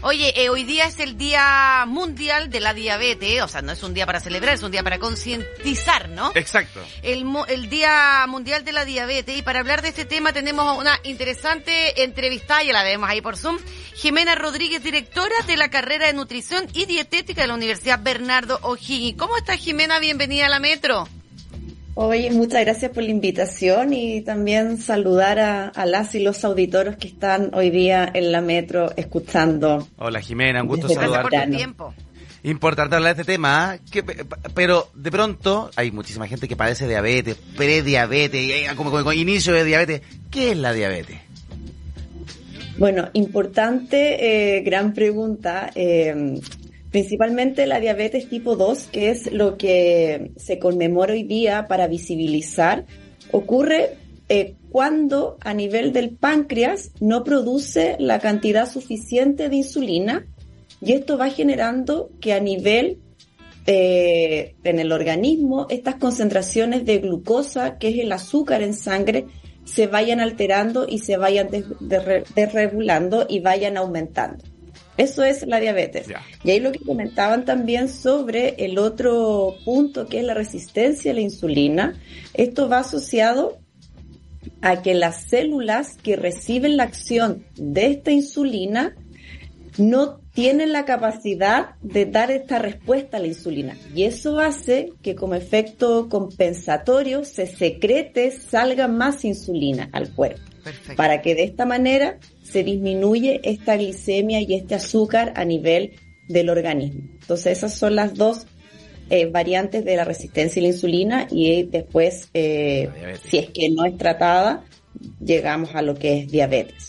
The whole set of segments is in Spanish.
Oye, hoy día es el Día Mundial de la Diabetes, o sea, no es un día para celebrar, es un día para concientizar, ¿no? Exacto. El Día Mundial de la Diabetes, y para hablar de este tema tenemos a una interesante entrevistada, ya la vemos ahí por Zoom, Jimena Rodríguez, directora de la carrera de Nutrición y Dietética de la Universidad Bernardo O'Higgins. ¿Cómo estás, Jimena? Bienvenida a la Metro. Oye, muchas gracias por la invitación y también saludar a las y los auditores que están hoy día en la Metro escuchando. Hola Jimena, un gusto Gracias saludarte. por tu tiempo. Importante hablar de este tema, pero de pronto hay muchísima gente que padece diabetes, prediabetes, como inicio de diabetes. ¿Qué es la diabetes? Bueno, importante, gran pregunta. Principalmente la diabetes tipo 2, que es lo que se conmemora hoy día para visibilizar, ocurre cuando a nivel del páncreas no produce la cantidad suficiente de insulina, y esto va generando que a nivel en el organismo estas concentraciones de glucosa, que es el azúcar en sangre, se vayan alterando y se vayan desregulando y vayan aumentando. Eso es la diabetes. Ya. Y ahí lo que comentaban también sobre el otro punto, que es la resistencia a la insulina. Esto va asociado a que las células que reciben la acción de esta insulina no tienen la capacidad de dar esta respuesta a la insulina. Y eso hace que como efecto compensatorio se secrete, salga más insulina al cuerpo. Perfecto. Para que de esta manera se disminuye esta glicemia y este azúcar a nivel del organismo. Entonces esas son las dos variantes de la resistencia a la insulina, y después, si es que no es tratada, llegamos a lo que es diabetes.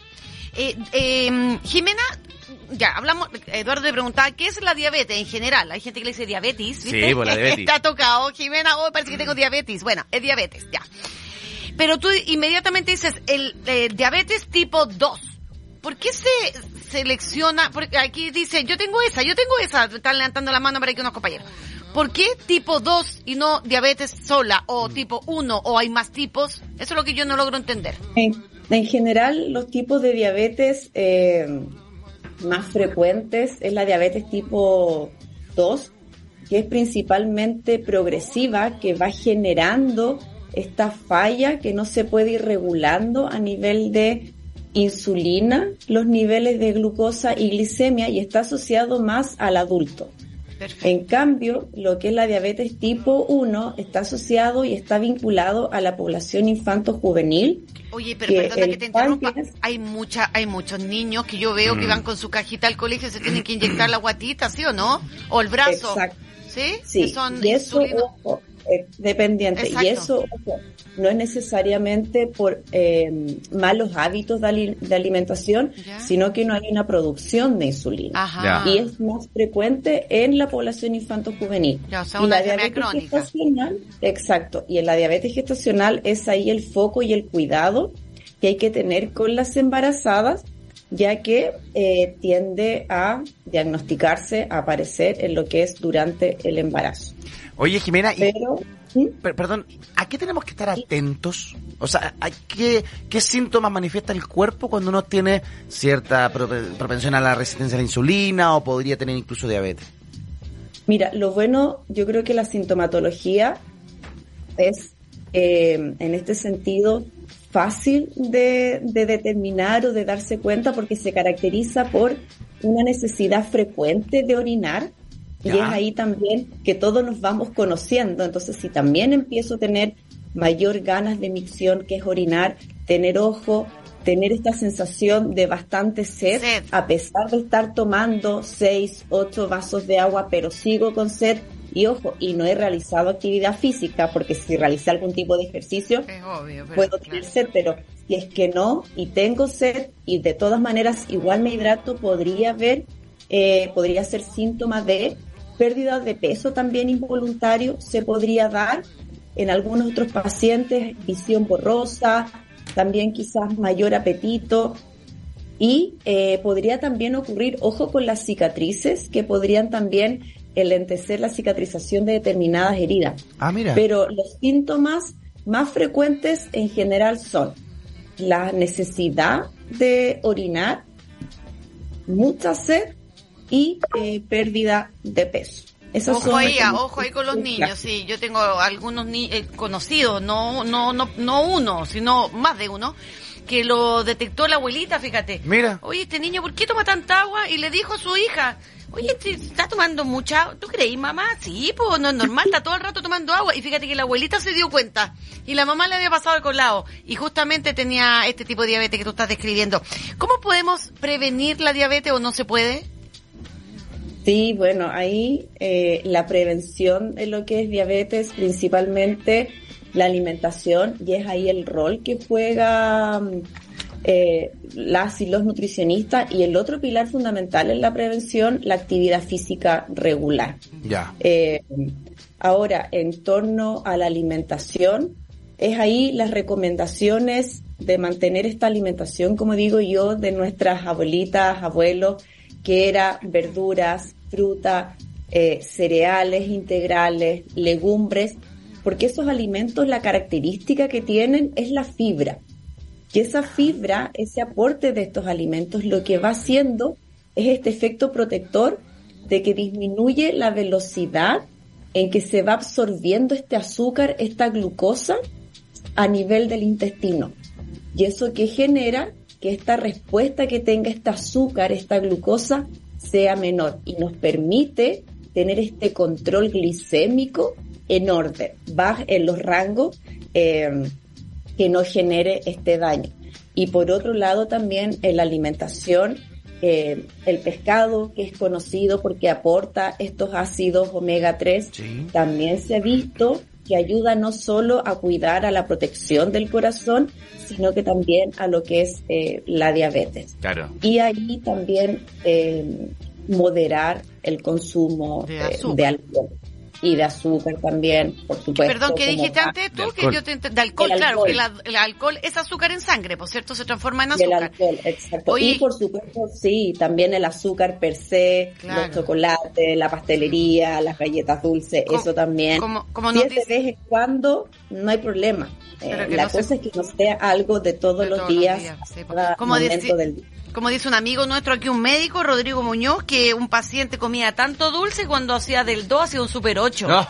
Jimena, ya hablamos, Eduardo te preguntaba, ¿qué es la diabetes en general? Hay gente que le dice diabetes, ¿viste? Sí, pues la diabetes. Te ha tocado, Jimena, parece que tengo diabetes. Bueno, es diabetes, ya. Pero tú inmediatamente dices el diabetes tipo 2. ¿Por qué se selecciona? Porque aquí dice, yo tengo esa. Están levantando la mano para que unos compañeros. ¿Por qué tipo 2 y no diabetes sola o tipo 1 o hay más tipos? Eso es lo que yo no logro entender. En general, los tipos de diabetes más frecuentes es la diabetes tipo 2, que es principalmente progresiva, que va generando esta falla que no se puede ir regulando a nivel de insulina, los niveles de glucosa y glicemia, y está asociado más al adulto. Perfecto. En cambio, lo que es la diabetes tipo 1 está asociado y está vinculado a la población infanto-juvenil. Oye, pero perdona que te interrumpa. Hay muchos niños que yo veo que van con su cajita al colegio y se tienen que inyectar la guatita, ¿sí o no? O el brazo. Exacto. ¿Sí? Sí, Que son y eso, insulino- ojo, dependiente. Exacto. Y eso, ojo, no es necesariamente por malos hábitos de alimentación, Ya. sino que no hay una producción de insulina. Ajá. Ya. Y es más frecuente en la población infanto-juvenil. Ya, o sea, Y una la enfermedad diabetes crónica. gestacional, exacto, y en la diabetes gestacional es ahí el foco y el cuidado que hay que tener con las embarazadas, ya que tiende a diagnosticarse, a aparecer en lo que es durante el embarazo. Oye Jimena, Pero, ¿sí? perdón, ¿a qué tenemos que estar atentos? O sea, ¿qué síntomas manifiesta el cuerpo cuando uno tiene cierta propensión a la resistencia a la insulina o podría tener incluso diabetes? Mira, lo bueno, yo creo que la sintomatología es, en este sentido, fácil de determinar o de darse cuenta, porque se caracteriza por una necesidad frecuente de orinar. Ya. Y es ahí también que todos nos vamos conociendo. Entonces, si también empiezo a tener mayor ganas de micción, que es orinar, tener ojo, tener esta sensación de bastante sed, a pesar de estar tomando 6, 8 vasos de agua, pero sigo con sed, y ojo, y no he realizado actividad física, porque si realicé algún tipo de ejercicio, Es obvio, pero, puedo tener sed, pero si es que no, y tengo sed, y de todas maneras igual me hidrato, podría ser síntoma de pérdida de peso también involuntario, se podría dar en algunos otros pacientes, visión borrosa, también quizás mayor apetito, y podría también ocurrir, ojo con las cicatrices, que podrían también enlentecer la cicatrización de determinadas heridas. Ah, mira. Pero los síntomas más frecuentes en general son la necesidad de orinar, mucha sed y pérdida de peso. Ojo ahí con los niños, sí. Yo tengo algunos conocidos, no uno, sino más de uno, que lo detectó la abuelita, fíjate. Mira. Oye, este niño, ¿por qué toma tanta agua? Y le dijo a su hija, oye, ¿está tomando mucha agua? ¿Tú creí, mamá? Sí, pues no es normal, está todo el rato tomando agua. Y fíjate que la abuelita se dio cuenta y la mamá le había pasado al colado y justamente tenía este tipo de diabetes que tú estás describiendo. ¿Cómo podemos prevenir la diabetes o no se puede? Sí, bueno, ahí la prevención de lo que es diabetes, principalmente la alimentación, y es ahí el rol que juega las y los nutricionistas, y el otro pilar fundamental en la prevención, la actividad física regular. Ya. Ahora, en torno a la alimentación, es ahí las recomendaciones de mantener esta alimentación, como digo yo, de nuestras abuelitas, abuelos, que era verduras, fruta, cereales integrales, legumbres, porque esos alimentos, la característica que tienen es la fibra. Y esa fibra, ese aporte de estos alimentos, lo que va haciendo es este efecto protector de que disminuye la velocidad en que se va absorbiendo este azúcar, esta glucosa, a nivel del intestino. Y eso que genera que esta respuesta que tenga este azúcar, esta glucosa, sea menor y nos permite tener este control glicémico en orden, baja en los rangos que no genere este daño. Y por otro lado también en la alimentación, el pescado, que es conocido porque aporta estos ácidos omega 3, sí, también se ha visto que ayuda no solo a cuidar a la protección del corazón, sino que también a lo que es la diabetes. Claro. Y ahí también moderar el consumo de alcohol. Y de azúcar también, por supuesto. Perdón, ¿qué dijiste antes tú? Que yo de alcohol, claro, que el alcohol es azúcar en sangre, por cierto, se transforma en azúcar. El alcohol, exacto. Oye, y por supuesto, sí, también el azúcar per se, claro, los chocolates, la pastelería, las galletas dulces, eso también. Como si es de vez en cuando, no hay problema. La cosa es que no sea algo de todos los días, sí, momento del día. Como dice un amigo nuestro aquí, un médico, Rodrigo Muñoz, que un paciente comía tanto dulce cuando hacía del 2 hacía un super 8. No.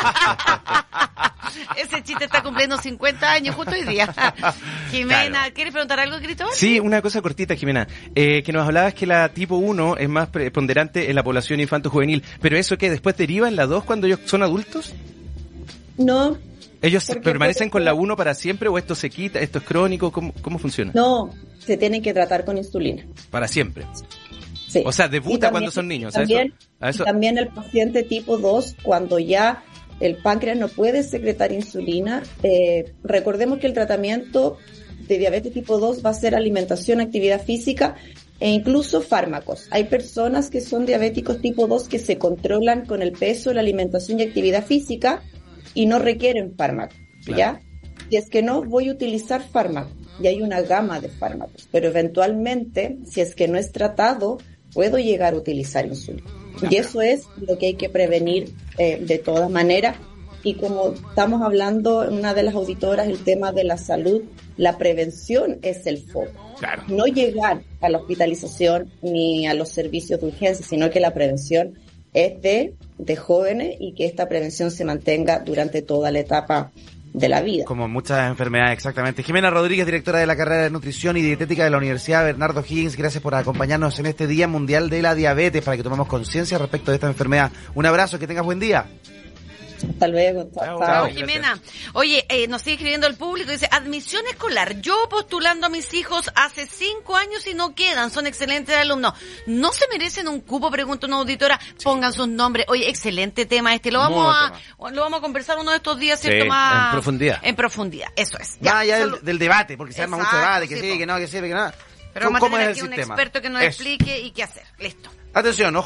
Ese chiste está cumpliendo 50 años justo hoy día. Jimena, claro, ¿quieres preguntar algo, Cristóbal? Sí, una cosa cortita, Jimena. Que nos hablabas que la tipo 1 es más preponderante en la población infanto-juvenil, pero ¿eso qué? ¿Después deriva en la 2 cuando ellos son adultos? No. ¿Ellos permanecen con la 1 para siempre o esto se quita, esto es crónico? ¿Cómo funciona? No, se tienen que tratar con insulina. ¿Para siempre? Sí. O sea, debuta también, cuando son niños. También, también el paciente tipo 2, cuando ya el páncreas no puede secretar insulina, recordemos que el tratamiento de diabetes tipo 2 va a ser alimentación, actividad física e incluso fármacos. Hay personas que son diabéticos tipo 2 que se controlan con el peso, la alimentación y actividad física y no requieren fármacos, claro, ¿ya? Y es que no voy a utilizar fármacos, y hay una gama de fármacos, pero eventualmente, si es que no es tratado, puedo llegar a utilizar insulina. Claro. Y eso es lo que hay que prevenir de todas maneras. Y como estamos hablando, una de las auditoras, el tema de la salud, la prevención es el foco. Claro. No llegar a la hospitalización ni a los servicios de urgencia, sino que la prevención es de jóvenes y que esta prevención se mantenga durante toda la etapa de la vida. Como muchas enfermedades, exactamente. Jimena Rodríguez, directora de la carrera de Nutrición y Dietética de la Universidad Bernardo Higgins, gracias por acompañarnos en este Día Mundial de la Diabetes para que tomemos conciencia respecto de esta enfermedad. Un abrazo, que tengas buen día. Hasta luego. Chao, Jimena. Oye, nos sigue escribiendo el público, dice, admisión escolar, yo postulando a mis hijos hace 5 años y no quedan, son excelentes alumnos. ¿No se merecen un cupo? Pregunta una auditora, pongan sus nombres. Oye, excelente tema este, lo vamos a conversar uno de estos días, ¿cierto? Sí, más en profundidad. En profundidad, eso es. Ya del debate, porque se arma mucho debate, que sí, que no, que sirve, que no. Pero vamos a tener aquí un experto que nos explique y qué hacer. Listo. Atención, ojo.